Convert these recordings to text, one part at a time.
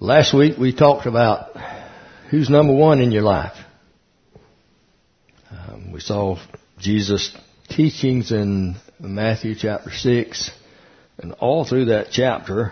Last week we talked about who's number one in your life. We saw Jesus' teachings in Matthew chapter 6, and all through that chapter,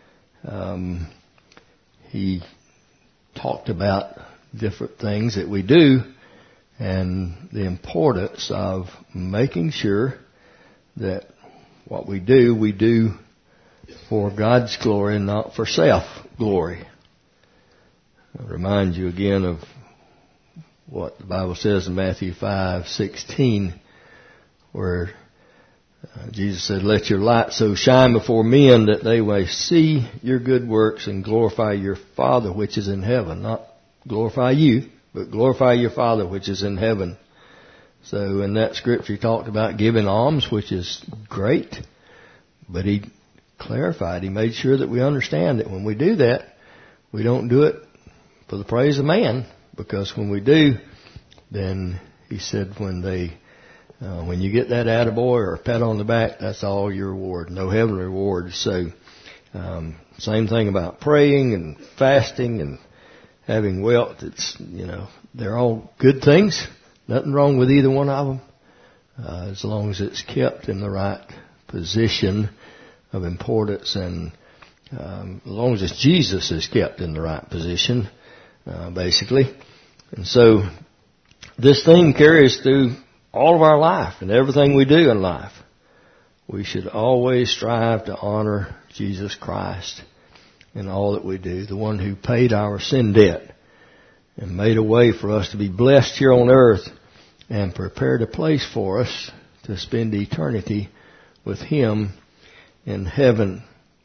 he talked about different things that we do and the importance of making sure that what we do for God's glory and not for self-glory. I'll remind you again of what the Bible says in Matthew 5:16, where Jesus said, "Let your light so shine before men that they may see your good works and glorify your Father which is in heaven." Not glorify you, but glorify your Father which is in heaven. So in that scripture he talked about giving alms, which is great, but he clarified, he made sure that we understand that when we do that, we don't do it for the praise of man, because when we do, then he said when you get that attaboy or a pat on the back, that's all your reward, no heavenly reward. So same thing about praying and fasting and having wealth. It's, they're all good things. Nothing wrong with either one of them, as long as it's kept in the right position of importance, and as long as Jesus is kept in the right position, basically. And so this thing carries through all of our life and everything we do in life. We should always strive to honor Jesus Christ in all that we do, the one who paid our sin debt and made a way for us to be blessed here on earth and prepared a place for us to spend eternity with Him in heaven.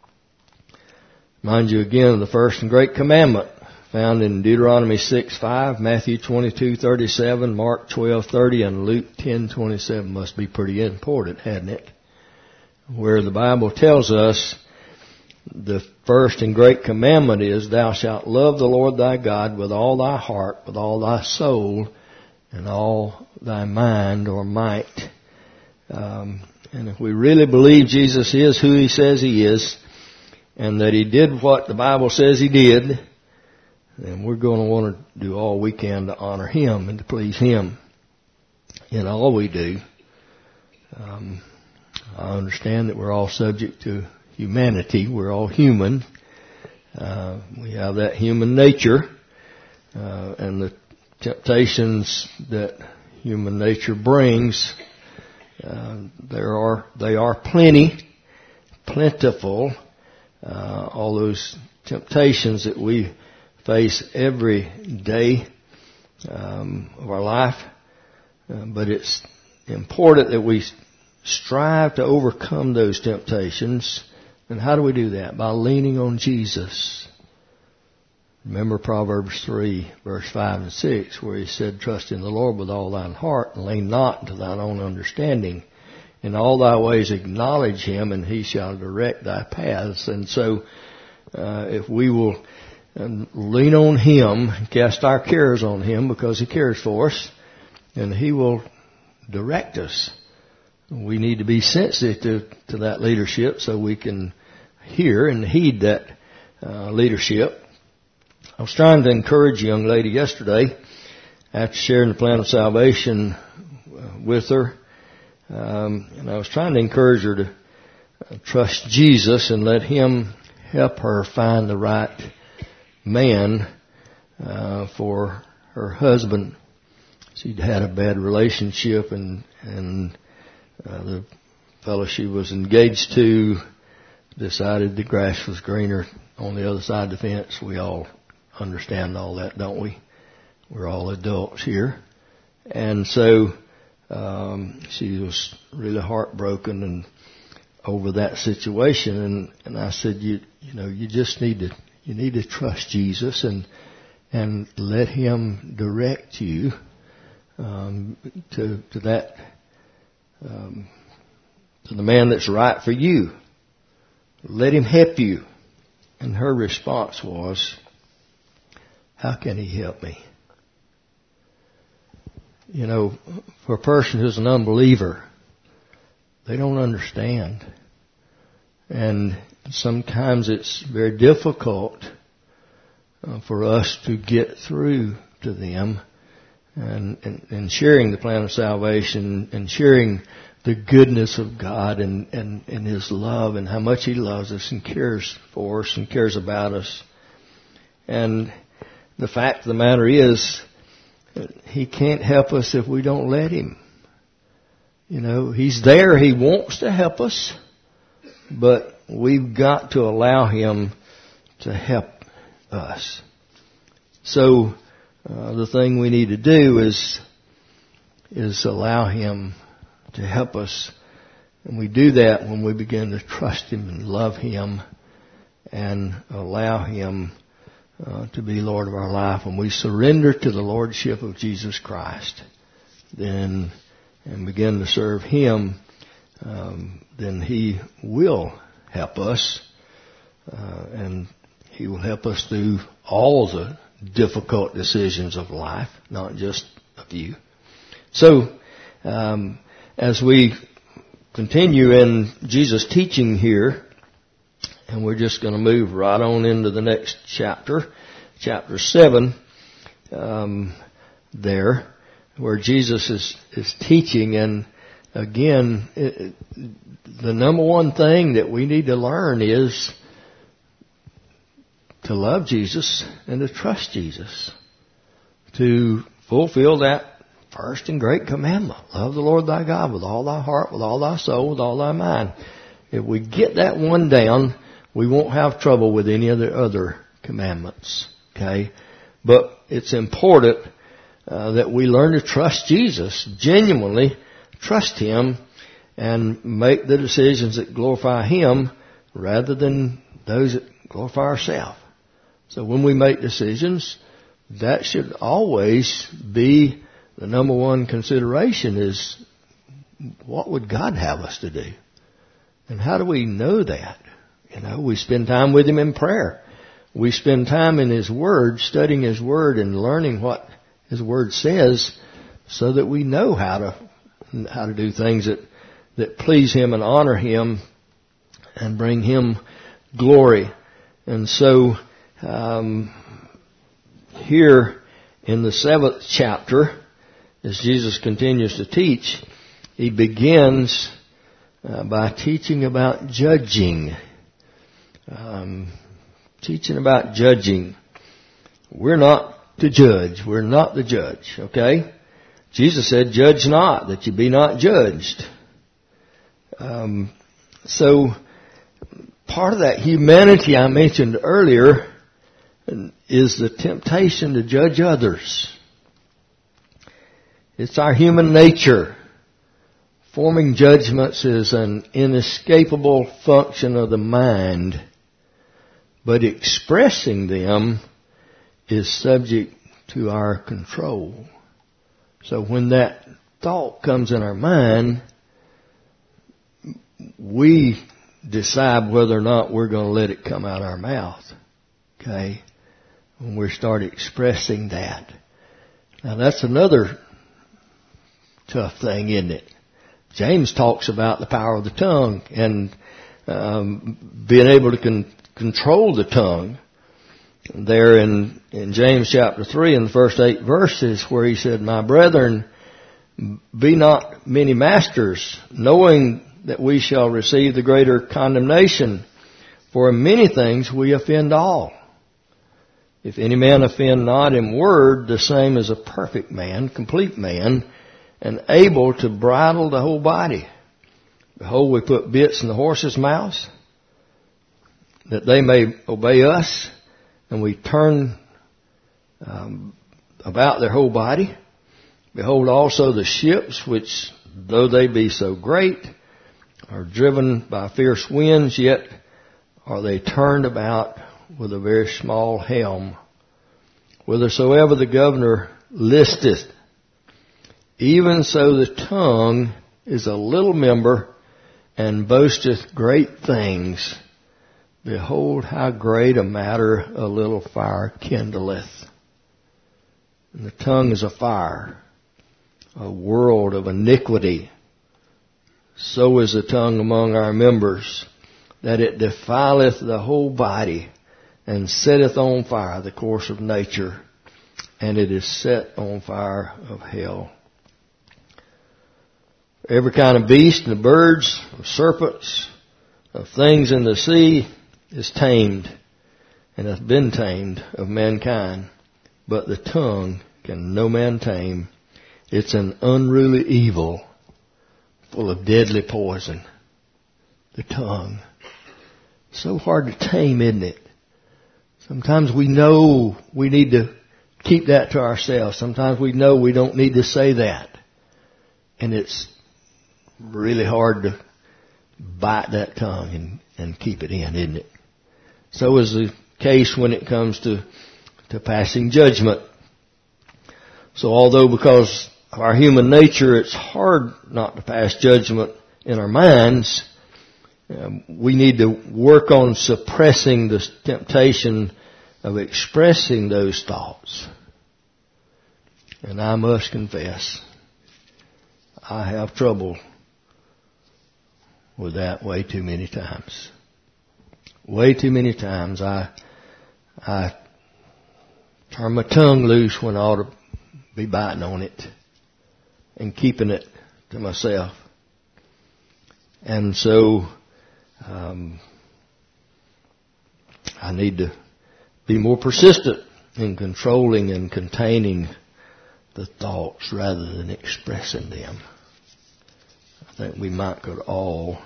Mind you again of the first and great commandment found in Deuteronomy 6:5, Matthew 22:37, Mark 12:30, and Luke 10:27. Must be pretty important, hadn't it? Where the Bible tells us the first and great commandment is, "Thou shalt love the Lord thy God with all thy heart, with all thy soul, and all thy mind," or might. And if we really believe Jesus is who He says He is, and that He did what the Bible says He did, then we're going to want to do all we can to honor Him and to please Him in all we do. I understand that we're all subject to humanity. We're all human. We have that human nature, and the temptations that human nature brings, they are plentiful. All those temptations that we face every day of our life, but it's important that we strive to overcome those temptations. And how do we do that? By leaning on Jesus. Remember Proverbs 3, verse 5 and 6, where He said, "Trust in the Lord with all thine heart, and lean not to thine own understanding. In all thy ways acknowledge Him, and He shall direct thy paths." And so, if we will lean on Him, cast our cares on Him, because He cares for us, and He will direct us. We need to be sensitive to that leadership so we can hear and heed that leadership. I was trying to encourage a young lady yesterday after sharing the plan of salvation with her. And I was trying to encourage her to trust Jesus and let Him help her find the right man for her husband. She'd had a bad relationship, and the fellow she was engaged to decided the grass was greener on the other side of the fence. We all understand all that, don't we? We're all adults here. And so she was really heartbroken and over that situation, and I said, you just need to trust Jesus and let Him direct you to that to the man that's right for you. Let Him help you. And her response was, "How can He help me?" For a person who's an unbeliever, they don't understand. And sometimes it's very difficult for us to get through to them and sharing the plan of salvation and sharing the goodness of God and His love and how much He loves us and cares for us and cares about us. And the fact of the matter is, He can't help us if we don't let Him. You know, He's there. He wants to help us, but we've got to allow Him to help us. So, the thing we need to do is allow Him to help us. And we do that when we begin to trust Him and love Him and allow Him to be Lord of our life. When we surrender to the Lordship of Jesus Christ, then and begin to serve Him, then He will help us, and He will help us through all the difficult decisions of life, not just a few. So, as we continue in Jesus' teaching here, and we're just going to move right on into the next chapter, chapter 7, there, where Jesus is teaching. And again, the number one thing that we need to learn is to love Jesus and to trust Jesus, to fulfill that first and great commandment. Love the Lord thy God with all thy heart, with all thy soul, with all thy mind. If we get that one down, we won't have trouble with any of the other commandments. Okay? But it's important that we learn to trust Jesus, genuinely trust Him, and make the decisions that glorify Him rather than those that glorify ourselves. So when we make decisions, that should always be the number one consideration, is what would God have us to do? And how do we know that? You know, we spend time with Him in prayer. We spend time in His Word, studying His Word and learning what His Word says, so that we know how to do things that please Him and honor Him and bring Him glory. And so, here in the 7th chapter, as Jesus continues to teach, He begins by teaching about judging. Teaching about judging. We're not to judge. We're not the judge, okay? Jesus said, judge not, that you be not judged. So, part of that humanity I mentioned earlier is the temptation to judge others. It's our human nature. Forming judgments is an inescapable function of the mind, but expressing them is subject to our control. So when that thought comes in our mind, we decide whether or not we're going to let it come out our mouth. Okay? When we start expressing that. Now that's another tough thing, isn't it? James talks about the power of the tongue and being able to control the tongue. There in James chapter 3 in the first 8 verses, where he said, my brethren, be not many masters, knowing that we shall receive the greater condemnation. For in many things we offend all. If any man offend not in word, the same is a perfect man, complete man, and able to bridle the whole body. Behold, we put bits in the horses' mouths, that they may obey us, and we turn about their whole body. Behold also the ships, which, though they be so great, are driven by fierce winds, yet are they turned about with a very small helm, whithersoever the governor listeth. Even so the tongue is a little member, and boasteth great things. Behold, how great a matter a little fire kindleth. And the tongue is a fire, a world of iniquity. So is the tongue among our members, that it defileth the whole body, and setteth on fire the course of nature, and it is set on fire of hell. Every kind of beast and of birds, of serpents, of things in the sea is tamed, and hath been tamed of mankind. But the tongue can no man tame. It's an unruly evil, full of deadly poison. The tongue. So hard to tame, isn't it? Sometimes we know we need to keep that to ourselves. Sometimes we know we don't need to say that. And it's really hard to bite that tongue and keep it in, isn't it? So is the case when it comes to passing judgment. So although because of our human nature it's hard not to pass judgment in our minds, we need to work on suppressing the temptation of expressing those thoughts. And I must confess, I have trouble with that way too many times. Way too many times I turn my tongue loose when I ought to be biting on it and keeping it to myself. And so I need to be more persistent in controlling and containing the thoughts rather than expressing them. I think we might could all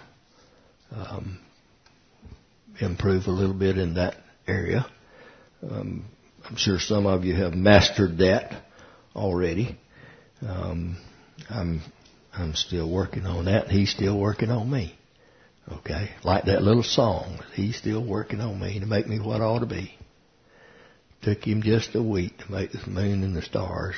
improve a little bit in that area. I'm sure some of you have mastered that already. I'm still working on that. He's still working on me. Okay, like that little song. He's still working on me to make me what I ought to be. Took him just a week to make the moon and the stars,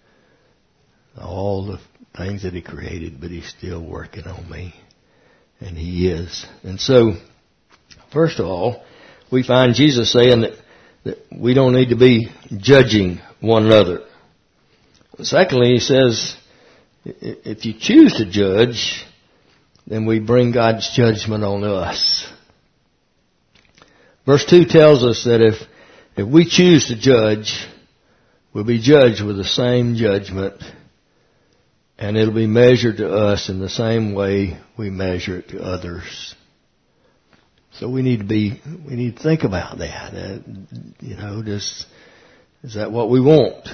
all the things that he created, but he's still working on me. And he is. And so, first of all, we find Jesus saying that we don't need to be judging one another. Secondly, he says, if you choose to judge, then we bring God's judgment on us. Verse 2 tells us that if we choose to judge, we'll be judged with the same judgment, and it'll be measured to us in the same way we measure it to others. So we need to think about that. Is that what we want?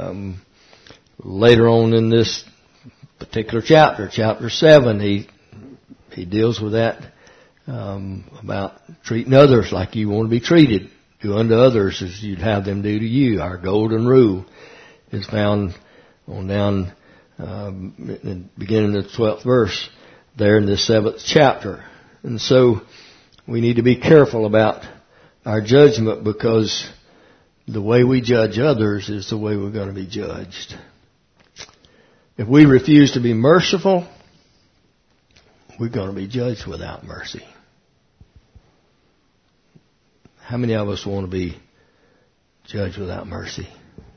Later on in this particular chapter 7, he deals with that, about treating others like you want to be treated. Do unto others as you'd have them do to you. Our golden rule is found on down, beginning of the 12th verse there in the 7th chapter. And so we need to be careful about our judgment, because the way we judge others is the way we're going to be judged. If we refuse to be merciful, we're going to be judged without mercy. How many of us want to be judged without mercy?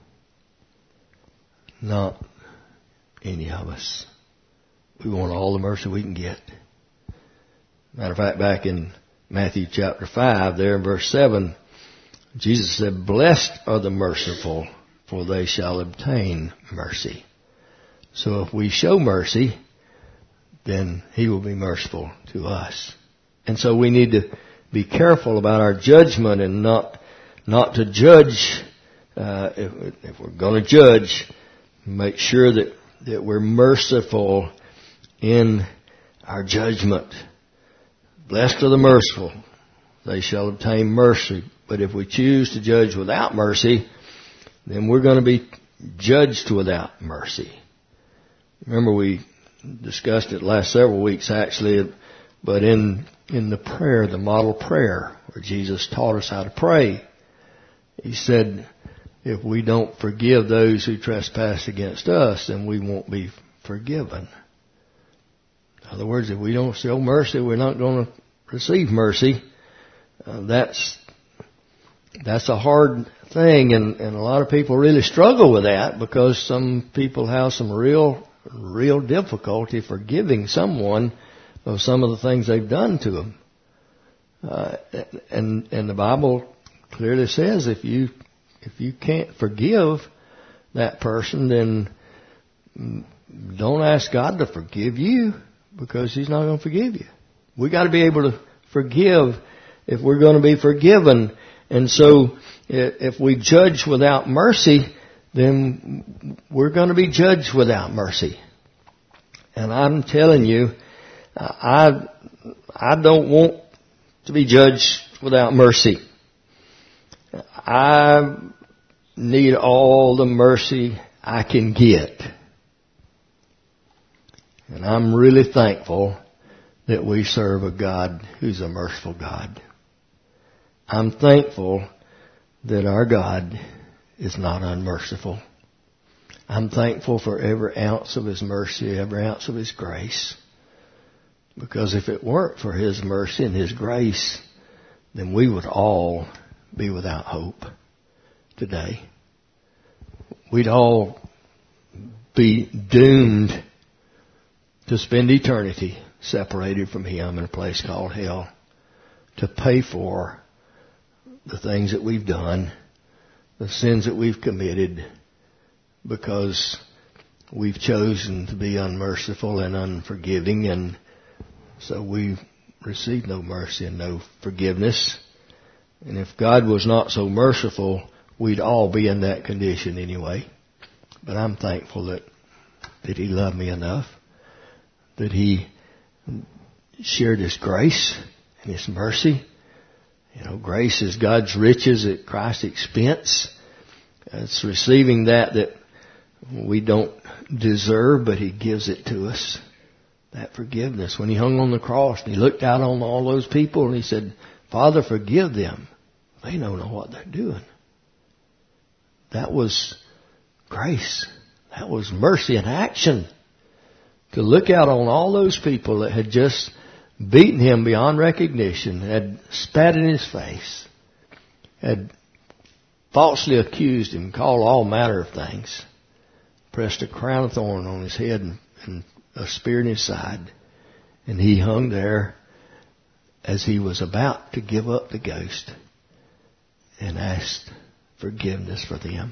Not any of us. We want all the mercy we can get. Matter of fact, back in Matthew chapter 5, there in verse 7, Jesus said, "Blessed are the merciful, for they shall obtain mercy." So if we show mercy, then He will be merciful to us. And so we need to be careful about our judgment and not to judge. If we're going to judge, make sure that we're merciful in our judgment. Blessed are the merciful, they shall obtain mercy. But if we choose to judge without mercy, then we're going to be judged without mercy. Remember, we discussed it last several weeks actually, but in the prayer, the model prayer, where Jesus taught us how to pray, He said, if we don't forgive those who trespass against us, then we won't be forgiven. In other words, if we don't show mercy, we're not going to receive mercy. That's a hard thing, and a lot of people really struggle with that, because some people have some real difficulty forgiving someone of some of the things they've done to them. And the Bible clearly says if you can't forgive that person, then don't ask God to forgive you, because He's not going to forgive you. We got to be able to forgive if we're going to be forgiven. And so if we judge without mercy, then we're going to be judged without mercy. And I'm telling you, I don't want to be judged without mercy. I need all the mercy I can get. And I'm really thankful that we serve a God who's a merciful God. I'm thankful that our God is not unmerciful. I'm thankful for every ounce of His mercy, every ounce of His grace. Because if it weren't for His mercy and His grace, then we would all be without hope today. We'd all be doomed to spend eternity separated from Him in a place called hell, to pay for the things that we've done, the sins that we've committed, because we've chosen to be unmerciful and unforgiving, and so we receive no mercy and no forgiveness. And if God was not so merciful, we'd all be in that condition anyway. But I'm thankful that He loved me enough, that He shared His grace and His mercy. You know, grace is God's riches at Christ's expense. It's receiving that we don't deserve, but He gives it to us. That forgiveness. When He hung on the cross and He looked out on all those people and He said, Father, forgive them. They don't know what they're doing. That was grace. That was mercy in action. To look out on all those people that had just beaten Him beyond recognition, had spat in His face, had falsely accused Him, called all manner of things, pressed a crown of thorn on His head and a spear in His side, and He hung there as He was about to give up the ghost and asked forgiveness for them.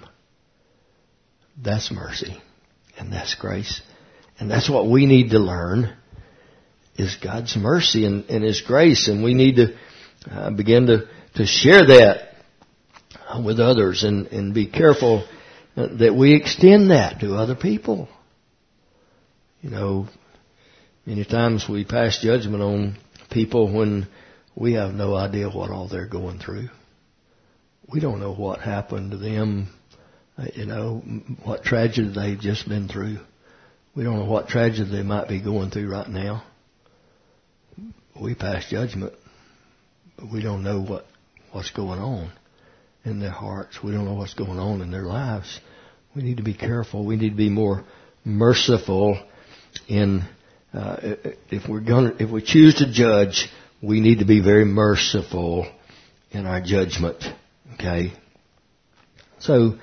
That's mercy, and that's grace. And that's what we need to learn, is God's mercy and His grace. And we need to begin to share that with others and be careful that we extend that to other people. You know, many times we pass judgment on people when we have no idea what all they're going through. We don't know what happened to them, what tragedy they've just been through. We don't know what tragedy they might be going through right now. We pass judgment, but we don't know what's going on in their hearts. We don't know what's going on in their lives. We need to be careful. We need to be more merciful in if we choose to judge, we need to be very merciful in our judgment. Okay? So,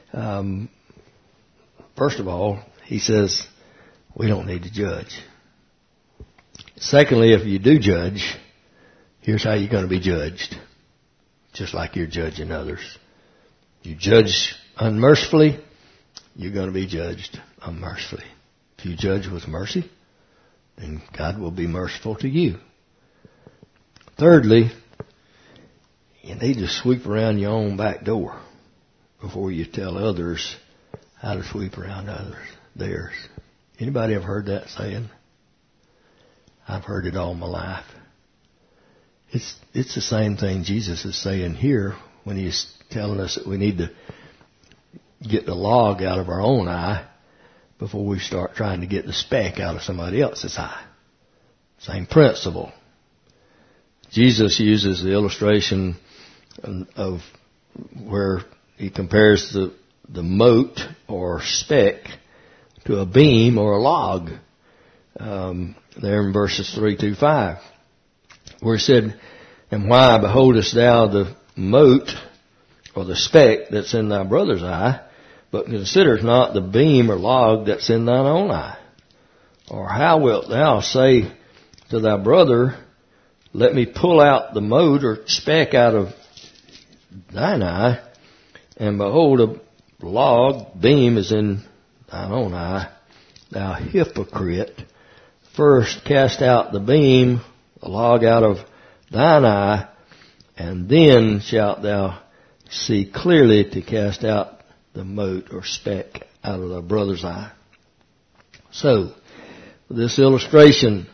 first of all, he says, we don't need to judge. Secondly, if you do judge, here's how you're going to be judged. Just like you're judging others. You judge unmercifully, you're going to be judged unmercifully. If you judge with mercy, then God will be merciful to you. Thirdly, you need to sweep around your own back door before you tell others how to sweep around theirs. Anybody ever heard that saying? I've heard it all my life. It's the same thing Jesus is saying here when He's telling us that we need to get the log out of our own eye before we start trying to get the speck out of somebody else's eye. Same principle. Jesus uses the illustration of where He compares the mote or speck to a beam or a log. There in verses 3-5, where He said, and why beholdest thou the mote or the speck that's in thy brother's eye, but considerest not the beam or log that's in thine own eye? Or how wilt thou say to thy brother, let me pull out the mote or speck out of thine eye, and behold, a beam is in thine own eye. Thou hypocrite, first cast out the beam, the log out of thine eye, and then shalt thou see clearly to cast out the mote or speck out of thy brother's eye. So, this illustration,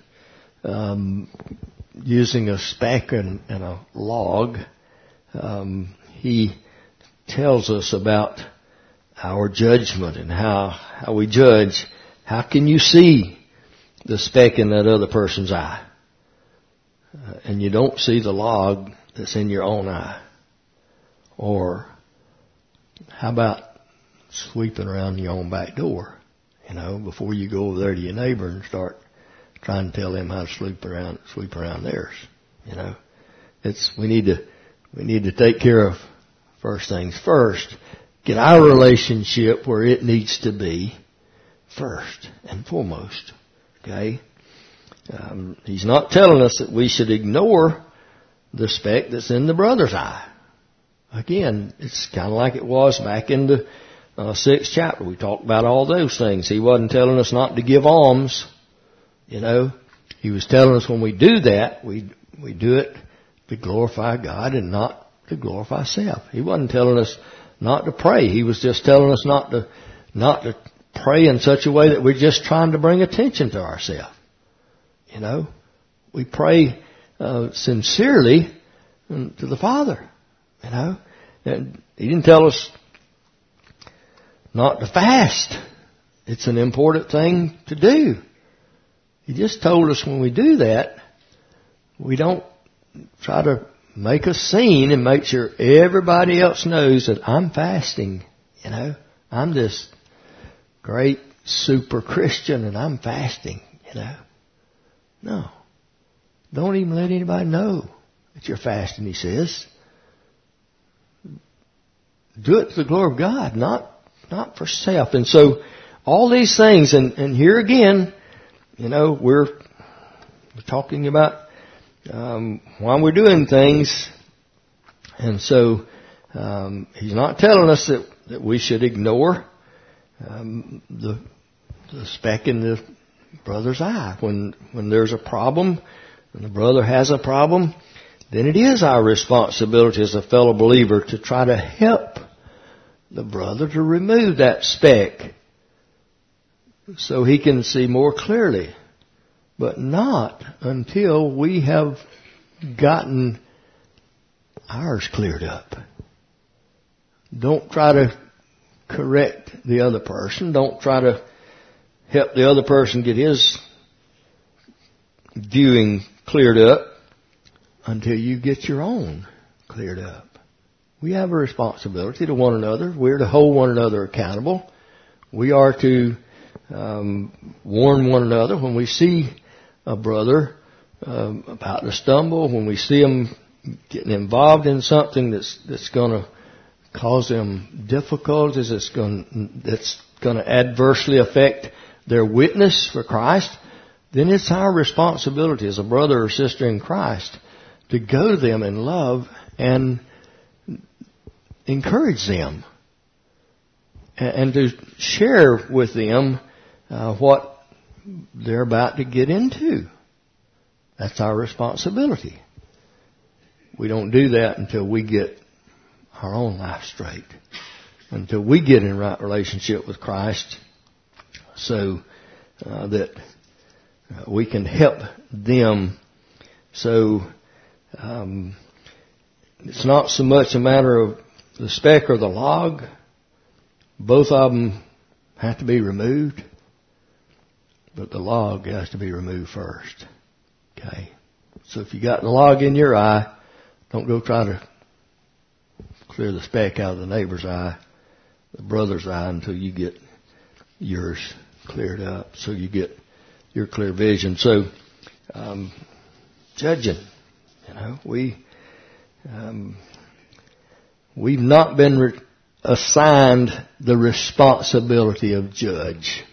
using a speck and a log, he tells us about our judgment and how we judge. How can you see the speck in that other person's eye? And you don't see the log that's in your own eye. Or how about sweeping around your own back door, before you go over there to your neighbor and start trying to tell them how to sweep around theirs. We need to take care of first things first. Get our relationship where it needs to be first and foremost. Okay? He's not telling us that we should ignore the speck that's in the brother's eye. Again, it's kind of like it was back in the 6th chapter. We talked about all those things. He wasn't telling us not to give alms. He was telling us when we do that, we do it to glorify God and not to glorify self. He wasn't telling us not to pray. He was just telling us not to pray in such a way that we're just trying to bring attention to ourselves. We pray sincerely to the Father. And he didn't tell us not to fast. It's an important thing to do. He just told us when we do that, we don't try to make a scene and make sure everybody else knows that I'm fasting. I'm this great super Christian and I'm fasting. No. Don't even let anybody know that you're fasting, he says. Do it to the glory of God, not for self. And so, all these things, and here again, we're talking about why we're doing things. And so, he's not telling us that we should ignore the speck in the brother's eye. When there's a problem, when the brother has a problem, then it is our responsibility as a fellow believer to try to help the brother to remove that speck so he can see more clearly. But not until we have gotten ours cleared up. Don't try to correct the other person. Don't try to help the other person get his viewing cleared up until you get your own cleared up. We have a responsibility to one another. We're to hold one another accountable. We are to warn one another when we see a brother about to stumble, when we see him getting involved in something that's going to cause them difficulties, that's going to adversely affect their witness for Christ, then it's our responsibility as a brother or sister in Christ to go to them in love and encourage them and to share with them what they're about to get into. That's our responsibility. We don't do that until we get our own life straight, until we get in right relationship with Christ, so that we can help them. So it's not so much a matter of the speck or the log. Both of them have to be removed, but the log has to be removed first. Okay? So if you got the log in your eye, don't go try to clear the speck out of the neighbor's eye, the brother's eye, until you get yours cleared up, so you get your clear vision. So, judging, we've not been assigned the responsibility of judge.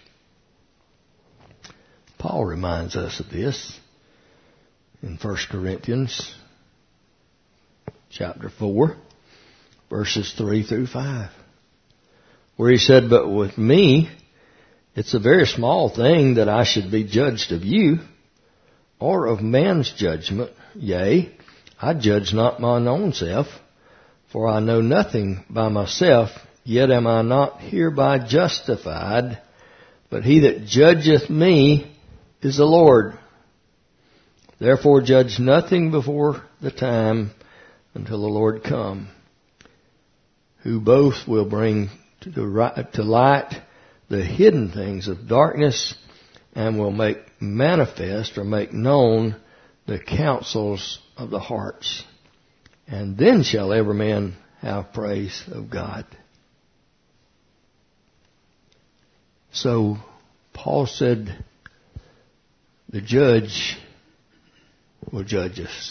Paul reminds us of this in 1 Corinthians chapter 4, verses 3 through 5, where he said, "But with me, it's a very small thing that I should be judged of you, or of man's judgment. Yea, I judge not mine own self, for I know nothing by myself, yet am I not hereby justified. But he that judgeth me is the Lord. Therefore judge nothing before the time until the Lord come, who both will bring to light the hidden things of darkness, and will make manifest or make known the counsels of the hearts. And then shall every man have praise of God." So Paul said the judge will judge us.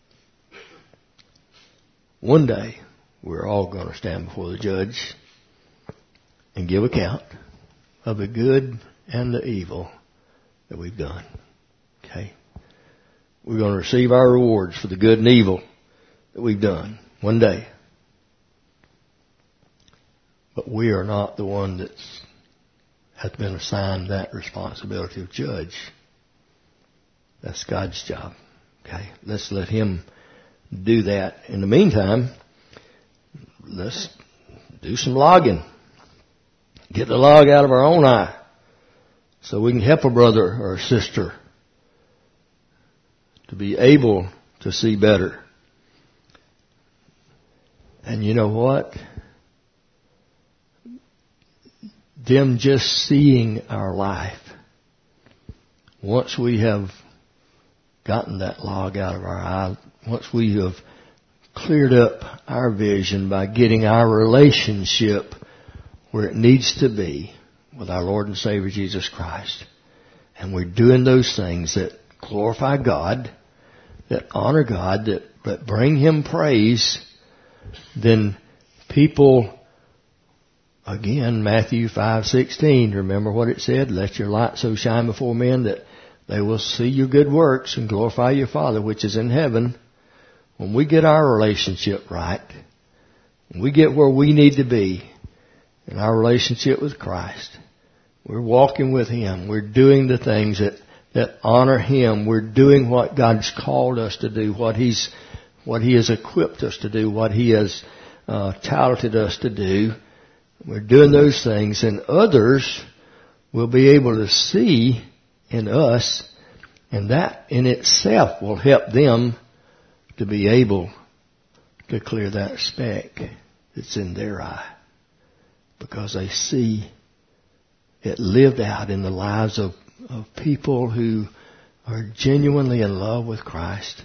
One day we're all going to stand before the judge and give account of the good and the evil that we've done. Okay? We're going to receive our rewards for the good and evil that we've done one day. But we are not the one that has been assigned that responsibility of judge. That's God's job. Okay? Let's let Him do that. In the meantime, let's do some logging. Get the log out of our own eye so we can help a brother or a sister to be able to see better. And you know what? Them just seeing our life, once we have gotten that log out of our eye, once we have cleared up our vision by getting our relationship where it needs to be with our Lord and Savior Jesus Christ, and we're doing those things that glorify God, that honor God, that bring Him praise, then people, again, Matthew 5:16, remember what it said? "Let your light so shine before men that they will see your good works and glorify your Father which is in heaven." When we get our relationship right, when we get where we need to be in our relationship with Christ, we're walking with Him, we're doing the things that honor Him, we're doing what God's called us to do, what He has equipped us to do, what He has talented us to do. We're doing those things, and others will be able to see in us, and that in itself will help them to be able to clear that speck that's in their eye, because they see it lived out in the lives of people who are genuinely in love with Christ,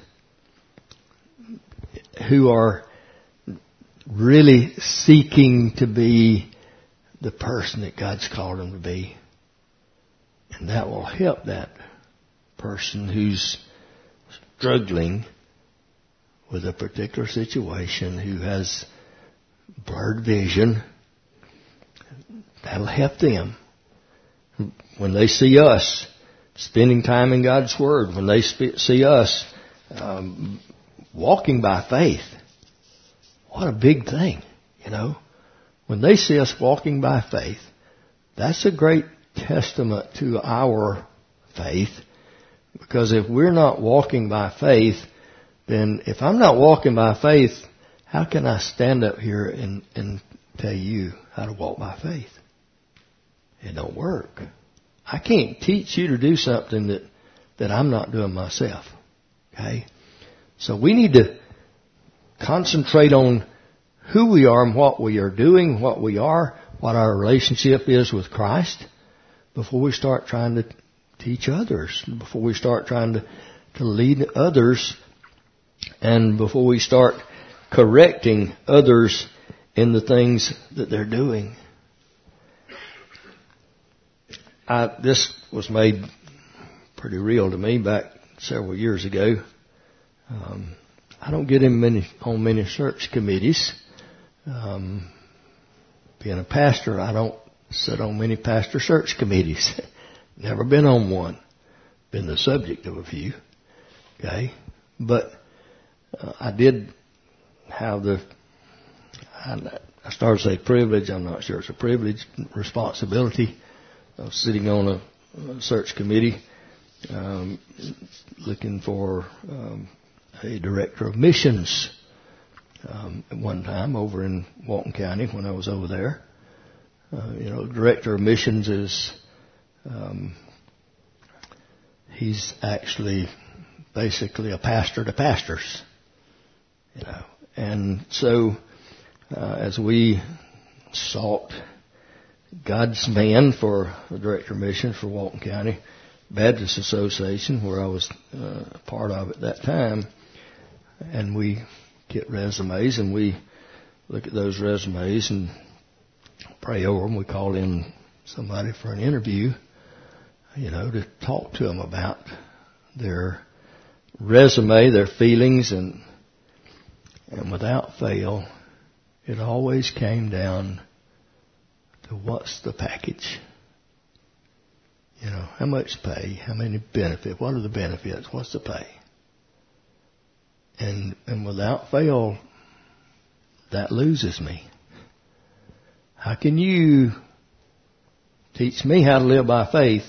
who are really seeking to be the person that God's called them to be. And that will help that person who's struggling with a particular situation, who has blurred vision. That'll help them. When they see us spending time in God's Word, when they see us walking by faith, what a big thing, you know. When they see us walking by faith, that's a great testament to our faith. Because if we're not walking by faith, then if I'm not walking by faith, how can I stand up here and tell you how to walk by faith? It don't work. I can't teach you to do something that I'm not doing myself. Okay? So we need to concentrate on who we are and what we are doing, what we are, what our relationship is with Christ, before we start trying to teach others, before we start trying to lead others, and before we start correcting others in the things that they're doing. This was made pretty real to me back several years ago. I don't get on many search committees. Being a pastor, I don't sit on many pastor search committees. Never been on one. Been the subject of a few. Okay? But I did have I started to say privilege. I'm not sure it's a privilege, responsibility of sitting on a search committee, looking for a director of missions. At one time over in Walton County when I was over there. Director of missions is, he's actually basically a pastor to pastors, And so, as we sought God's man for the director of missions for Walton County Baptist Association, where I was a part of at that time, and we get resumes, and we look at those resumes and pray over them. We call in somebody for an interview, to talk to them about their resume, their feelings, and without fail, it always came down to what's the package. How much pay, how many benefits, what are the benefits, what's the pay? And without fail, that loses me. How can you teach me how to live by faith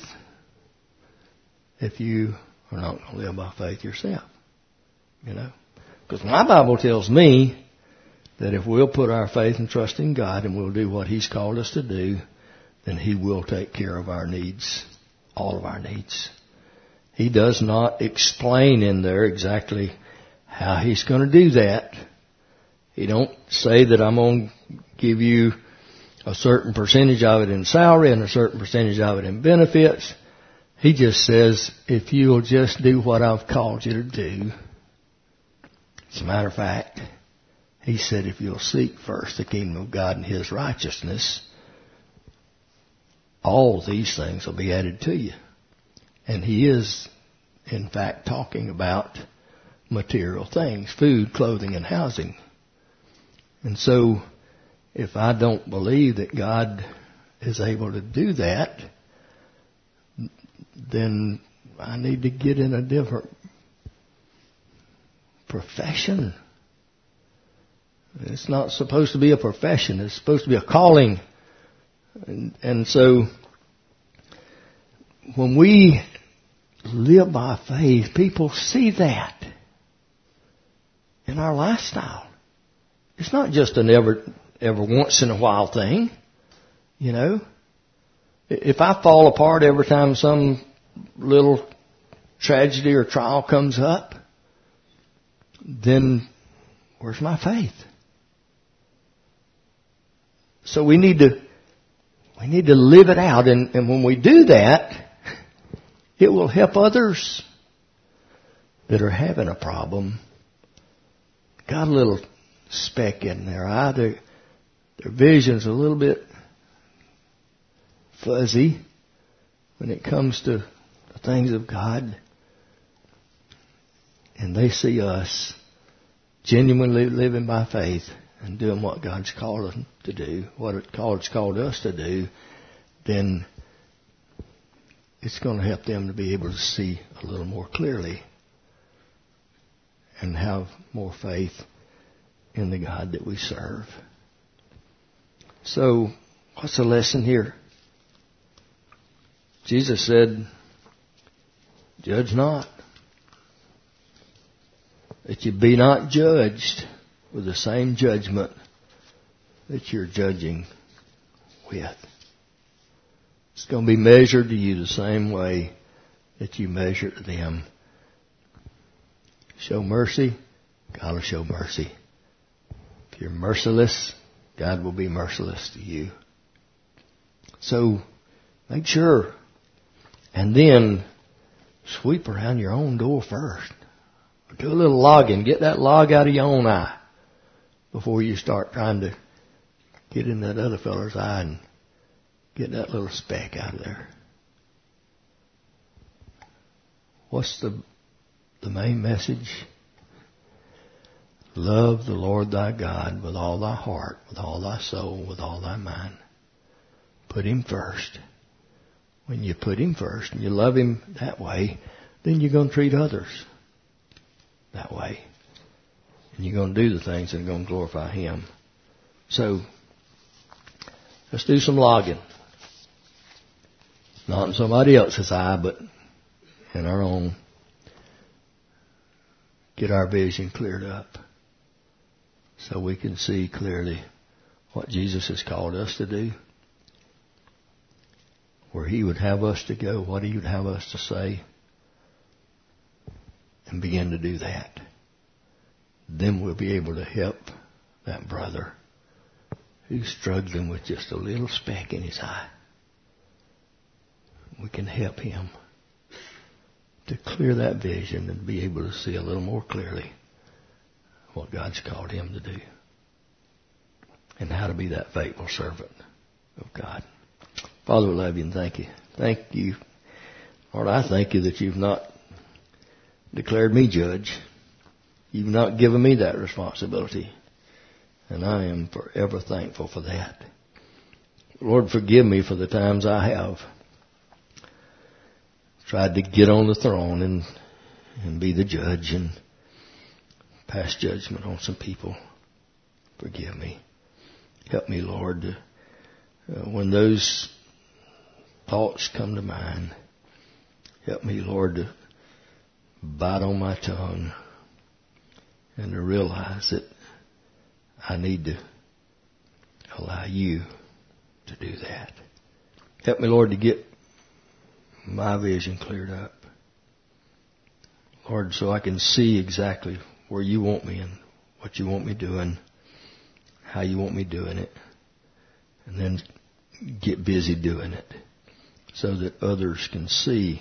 if you are not going to live by faith yourself? Because my Bible tells me that if we'll put our faith and trust in God and we'll do what He's called us to do, then He will take care of our needs, all of our needs. He does not explain in there exactly how He's going to do that. He don't say that I'm going to give you a certain percentage of it in salary and a certain percentage of it in benefits. He just says, if you'll just do what I've called you to do. As a matter of fact, He said, if you'll seek first the kingdom of God and His righteousness, all these things will be added to you. And He is, in fact, talking about material things, food, clothing, and housing. And so, if I don't believe that God is able to do that, then I need to get in a different profession. It's not supposed to be a profession. It's supposed to be a calling. And so, when we live by faith, people see that in our lifestyle. It's not just an ever once in a while thing, If I fall apart every time some little tragedy or trial comes up, then where's my faith? So we need to live it out, and when we do that, it will help others that are having a problem. Got a little speck in their eye. Their vision's a little bit fuzzy when it comes to the things of God. And they see us genuinely living by faith and doing what God's called us to do, God's called us to do, then it's going to help them to be able to see a little more clearly and have more faith in the God that we serve. So, what's the lesson here? Jesus said, judge not, that you be not judged with the same judgment that you're judging with. It's going to be measured to you the same way that you measure to them. Show mercy, God will show mercy. If you're merciless, God will be merciless to you. So, make sure. And then, sweep around your own door first. Do a little logging. Get that log out of your own eye before you start trying to get in that other feller's eye and get that little speck out of there. What's the main message? Love the Lord thy God with all thy heart, with all thy soul, with all thy mind. Put Him first. When you put Him first and you love Him that way, then you're going to treat others that way. And you're going to do the things that are going to glorify Him. So, let's do some logging. Not in somebody else's eye, but in our own. Get our vision cleared up so we can see clearly what Jesus has called us to do, where He would have us to go, what He would have us to say, and begin to do that. Then we'll be able to help that brother who's struggling with just a little speck in his eye. We can help him to clear that vision and be able to see a little more clearly what God's called him to do and how to be that faithful servant of God. Father, we love you and thank you. Thank you. Lord, I thank you that you've not declared me judge. You've not given me that responsibility. And I am forever thankful for that. Lord, forgive me for the times I have tried to get on the throne and be the judge and pass judgment on some people. Forgive me. Help me, Lord, to, when those thoughts come to mind, help me, Lord, to bite on my tongue and to realize that I need to allow you to do that. Help me, Lord, to get my vision cleared up. Lord, so I can see exactly where you want me and what you want me doing, how you want me doing it, and then get busy doing it so that others can see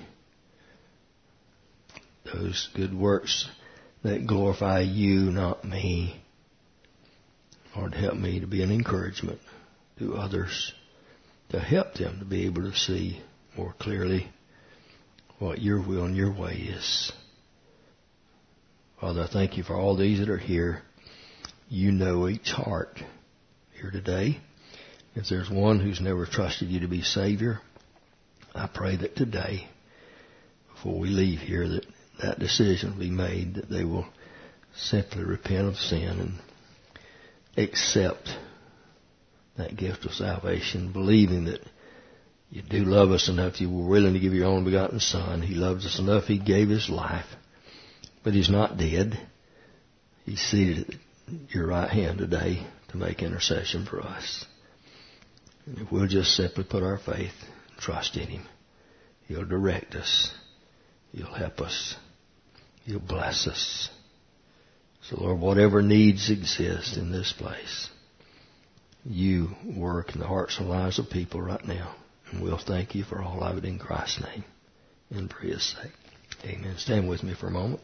those good works that glorify you, not me. Lord, help me to be an encouragement to others, to help them to be able to see more clearly what your will and your way is. Father, I thank you for all these that are here. You know each heart here today. If there's one who's never trusted you to be Savior, I pray that today, before we leave here, that decision will be made, that they will simply repent of sin and accept that gift of salvation, believing that you do love us enough. You were willing to give your only begotten Son. He loves us enough. He gave His life. But He's not dead. He's seated at your right hand today to make intercession for us. And if we'll just simply put our faith and trust in Him, He'll direct us. He'll help us. He'll bless us. So, Lord, whatever needs exist in this place, you work in the hearts and lives of people right now. And we'll thank you for all of it in Christ's name and for His sake. Amen. Stand with me for a moment.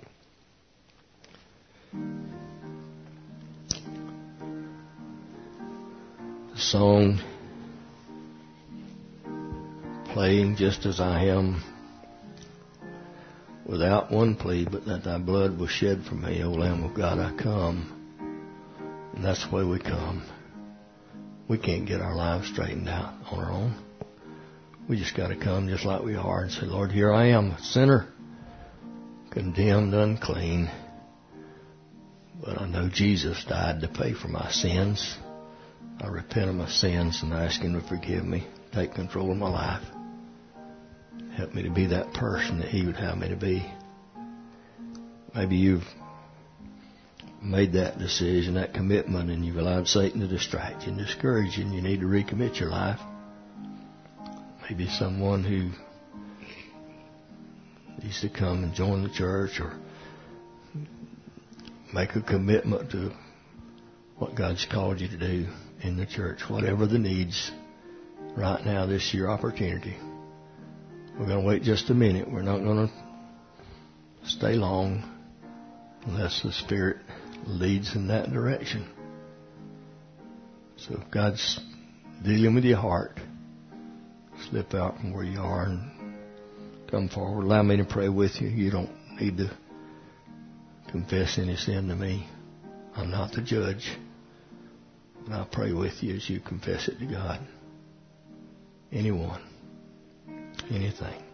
The song, Playing Just As I Am, without one plea, but that thy blood was shed for me, O Lamb of God, I come. And that's the way we come. We can't get our lives straightened out on our own. We just got to come just like we are and say, Lord, here I am, a sinner, condemned, unclean. But I know Jesus died to pay for my sins. I repent of my sins and ask Him to forgive me, take control of my life. Help me to be that person that He would have me to be. Maybe you've made that decision, that commitment, and you've allowed Satan to distract you and discourage you, and you need to recommit your life. Maybe someone who needs to come and join the church or make a commitment to what God's called you to do in the church. Whatever the needs, right now, this is your opportunity. We're going to wait just a minute. We're not going to stay long unless the Spirit leads in that direction. So if God's dealing with your heart, slip out from where you are and come forward. Allow me to pray with you. You don't need to confess any sin to me. I'm not the judge. And I'll pray with you as you confess it to God. Anyone, anything.